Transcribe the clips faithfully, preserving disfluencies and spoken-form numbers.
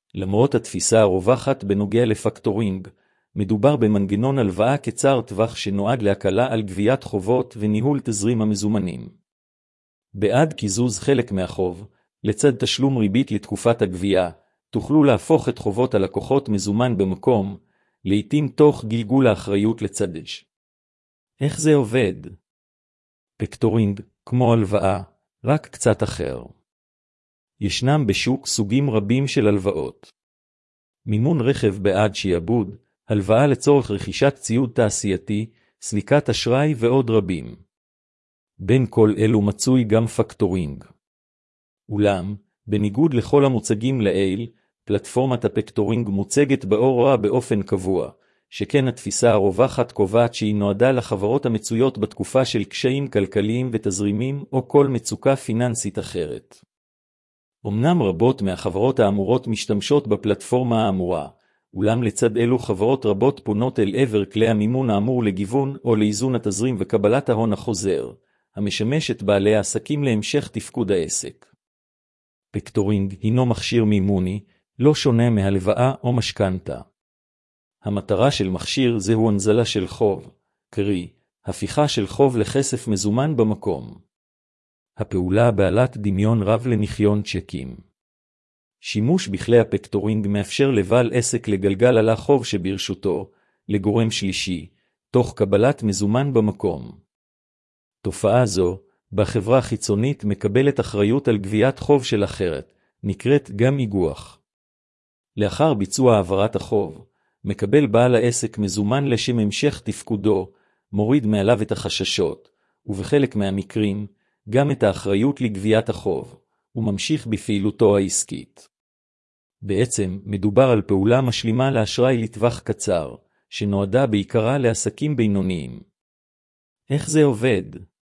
למרות התפיסה הרווחת בנוגע לפקטורינג, מדובר במנגנון הלוואה קצר טווח שנועד להקלה על גביית חובות וניהול תזרים המזומנים. בעד קיזוז חלק מהחוב, לצד תשלום ריבית לתקופת הגבייה, תוכלו להפוך את חובות הלקוחות מזומן במקום, לעתים תוך גלגול האחריות לצדש. איך זה עובד? פקטורינג, כמו הלוואה, רק קצת אחר. ישנם בשוק סוגים רבים של הלוואות. מימון רכב בעד שיעבוד, הלוואה לצורך רכישת ציוד תעשייתי, סליקת אשראי ועוד רבים. בין כל אלו מצוי גם פקטורינג. אולם, בניגוד לכל המוצגים לעיל, פלטפורמת הפקטורינג מוצגת באור רע באופן קבוע, שכן התפיסה הרווחת קובעת שהיא נועדה לחברות המצויות בתקופה של קשיים כלכליים ותזרימים או כל מצוקה פיננסית אחרת. אמנם רבות מהחברות האמורות משתמשות בפלטפורמה האמורה, אולם לצד אלו חברות רבות פונות אל עבר כלי המימון האמור לגיוון או לאיזון התזרים וקבלת ההון החוזר, המשמש את בעלי העסקים להמשך תפקוד העסק. פקטורינג הינו מכשיר מימוני, לא שונה מהלוואה או משכנתה. המטרה של מכשיר זהו הנזלה של חוב, קרי, הפיכה של חוב לכסף מזומן במקום. הפעולה בעלת דמיון רב לניכיון צ'קים. שימוש בכלי הפקטורינג מאפשר לבעל עסק לגלגל על החוב שברשותו, לגורם שלישי, תוך קבלת מזומן במקום. תופעה זו, בחברה חיצונית מקבלת אחריות על גביית חוב של אחרת, נקראת גם איגוח. לאחר ביצוע העברת החוב, מקבל בעל העסק מזומן לשם המשך תפקודו, מוריד מעליו את החששות, ובחלק מהמקרים, גם את האחריות לגביית החוב, וממשיך בפעילותו העסקית. בעצם, מדובר על פעולה משלימה לאשראי לטווח קצר, שנועדה בעיקרה לעסקים בינוניים. איך זה עובד?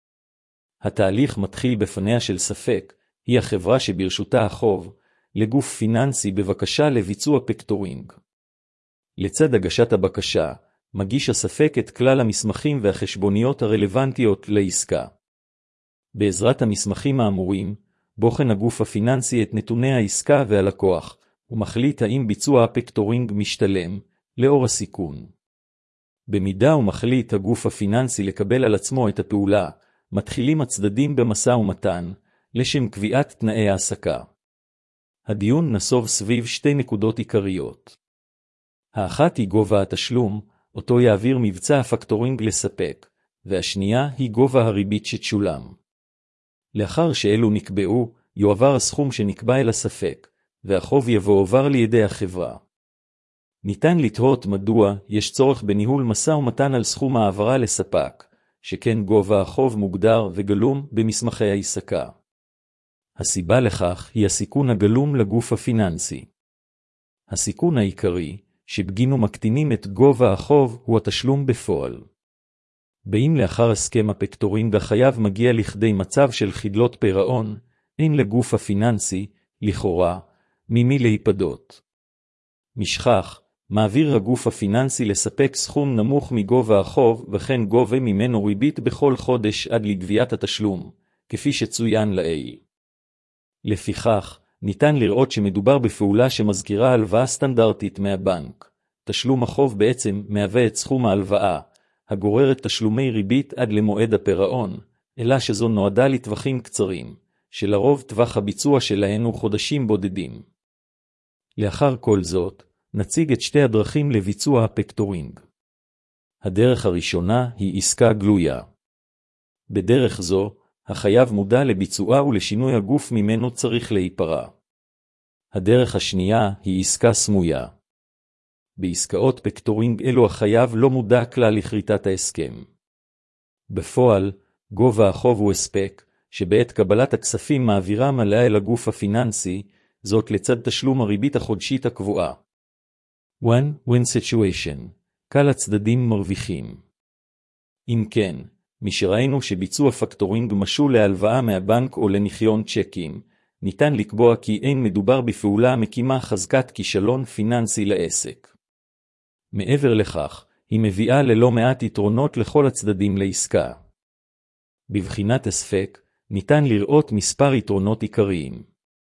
התהליך מתחיל בפניה של ספק, היא החברה שברשותה החוב, לגוף פיננסי בבקשה לביצוע פקטורינג. לצד הגשת הבקשה, מגיש הספק את כלל המסמכים והחשבוניות הרלוונטיות לעסקה. בעזרת המסמכים האמורים, בוחן הגוף הפיננסי את נתוני העסקה והלקוח, ומחליט האם ביצוע הפקטורינג משתלם, לאור הסיכון. במידה ומחליט הגוף הפיננסי לקבל על עצמו את הפעולה, מתחילים הצדדים במשא ומתן, לשם קביעת תנאי העסקה. הדיון נסוב סביב שתי נקודות עיקריות. האחת היא גובה התשלום, אותו יעביר מבצע הפקטורינג לספק, והשנייה היא גובה הריבית שתשולם. לאחר שאלו נקבעו, יועבר הסכום שנקבע אל הספק, והחוב יבוא עובר לידי החברה. ניתן לתהות מדוע יש צורך בניהול משא ומתן על סכום העברה לספק, שכן גובה החוב מוגדר וגלום במסמכי העסקה. הסיבה לכך היא הסיכון הגלום לגוף הפיננסי. הסיכון העיקרי, שבגינו מקטינים את גובה החוב, הוא התשלום בפועל. באם לאחר הסכם הפקטורינג החייב מגיע לכדי מצב של חדלות פירעון, אין לגוף הפיננסי, לכאורה, ממי להיפדות. משכך, מעביר הגוף הפיננסי לספק סכום נמוך מגובה החוב, וכן גובה ממנו ריבית בכל חודש עד לגביית התשלום, כפי שצוין לעיל. לפיכך, ניתן לראות שמדובר בפעולה שמזכירה הלוואה סטנדרטית מהבנק. תשלום החוב בעצם מהווה את סכום ההלוואה, הגוררת תשלומי ריבית עד למועד הפירעון, אלא שזו נועדה לטווחים קצרים, שלרוב טווח הביצוע שלהן הוא חודשים בודדים. לאחר כל זאת, נציג את שתי הדרכים לביצוע הפקטורינג. הדרך הראשונה היא עסקה גלויה. בדרך זו, החייב מודע לביצועה ולשינוי הגוף ממנו צריך להיפרע. הדרך השנייה היא עסקה סמויה. בעסקאות פקטורינג אלו החייב לא מודע כלל לכריתת ההסכם. בפועל, גובה החוב הוא הספק, שבעת קבלת הכספים מעבירה מלאה אל הגוף הפיננסי, זאת לצד תשלום הריבית החודשית הקבועה. One-win situation, כל הצדדים מרוויחים. אם כן, משראינו שביצוע פקטורינג משול להלוואה מהבנק או לניכיון צ'קים, ניתן לקבוע כי אין מדובר בפעולה המקימה חזקת כישלון פיננסי לעסק. מעבר לכך, היא מביאה ללא מעט יתרונות לכל הצדדים לעסקה. בבחינת הספק, ניתן לראות מספר יתרונות עיקריים.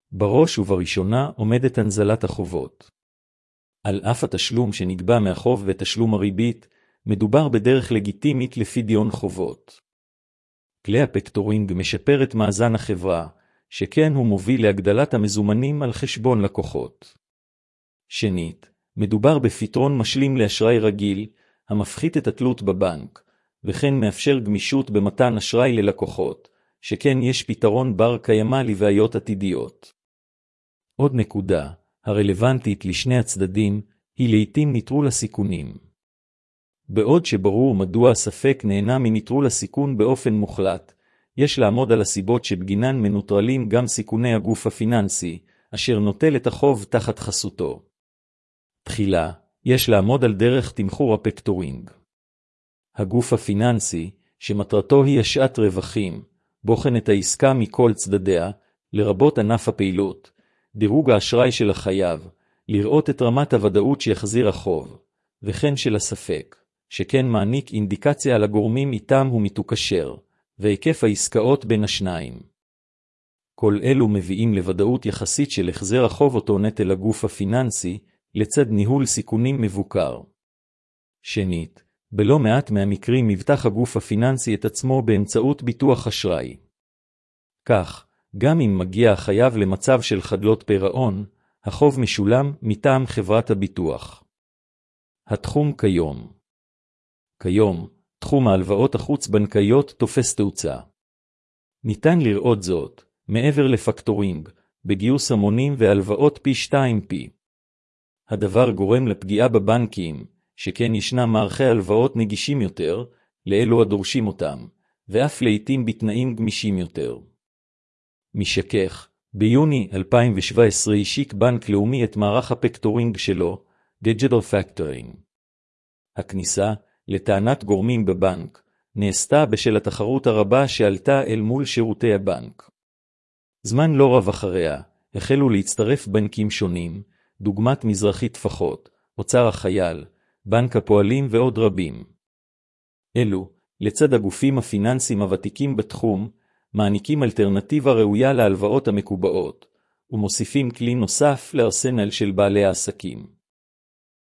בראש ובראשונה עומדת הנזלת החובות. על אף התשלום שנגבה מהחוב ותשלום הריבית, מדובר בדרך לגיטימית לפדיון חובות. כלי הפקטורינג משפר את מאזן החברה, שכן הוא מוביל להגדלת המזומנים על חשבון לקוחות. שנית, מדובר בפתרון משלים לאשראי רגיל, המפחית את התלות בבנק, וכן מאפשר גמישות במתן אשראי ללקוחות, שכן יש פתרון בר קיימא לבעיות עתידיות. עוד נקודה, הרלוונטית לשני הצדדים, היא לעתים נטרול הסיכונים. בעוד שברור מדוע הספק נהנה מנטרול הסיכון באופן מוחלט, יש לעמוד על הסיבות שבגינן מנוטרלים גם סיכוני הגוף הפיננסי, אשר נוטל את החוב תחת חסותו. תחילה, יש לעמוד על דרך תמחור הפקטורינג. הגוף הפיננסי, שמטרתו היא השעת רווחים, בוחן את העסקה מכל צדדיה, לרבות ענף הפעילות, דירוג האשראי של החייב, לראות את רמת הוודאות שיחזיר החוב, וכן של הספק, שכן מעניק אינדיקציה על הגורמים איתם הוא מתוקשר, והיקף העסקאות בין השניים. כל אלו מביאים לוודאות יחסית של החזר החוב אותו נטל הגוף הפיננסי, לצד ניהול סיכונים מבוקר. שנית, בלא מעט מהמקרים מבטח הגוף הפיננסי את עצמו באמצעות ביטוח אשראי. כך, גם אם מגיע החייב למצב של חדלות פירעון, החוב משולם מטעם חברת הביטוח. התחום כיום. כיום, תחום ההלוואות החוץ-בנקאיות תופס תאוצה. ניתן לראות זאת, מעבר לפקטורינג, בגיוס המונים והלוואות פי שתיים פי. הדבר גורם לפגיעה בבנקים, שכן ישנם מערכי הלוואות נגישים יותר, לאלו הדורשים אותם, ואף לעתים בתנאים גמישים יותר. משכך, ביוני אלפיים שבע עשרה השיק בנק לאומי את מערך הפקטורינג שלו, Digital Factoring. הכניסה, לטענת גורמים בבנק, נעשתה בשל התחרות הרבה שעלתה אל מול שירותי הבנק. זמן לא רב אחריה, החלו להצטרף בנקים שונים, דוגמת מזרחי טפחות, אוצר החייל, בנק הפועלים ועוד רבים. אלו, לצד הגופים הפיננסיים הוותיקים בתחום, מעניקים אלטרנטיבה ראויה להלוואות המקובעות, ומוסיפים כלי נוסף לארסנל של בעלי העסקים.